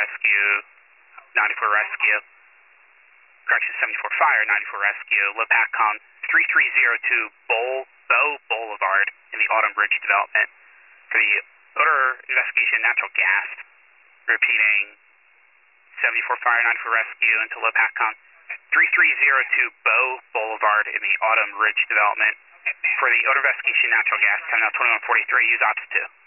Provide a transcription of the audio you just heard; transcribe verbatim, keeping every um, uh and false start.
Rescue, ninety-four Rescue. Correction, seventy-four Fire, ninety-four Rescue. Low PACCOM three three zero two Bow, Bow Boulevard in the Autumn Ridge development. For the odor investigation, natural gas. Repeating, seventy-four Fire, ninety-four Rescue into low PACCOM three three zero two Bow Boulevard in the Autumn Ridge development. For the odor investigation, natural gas, ten out twenty-one forty-three, use ops two.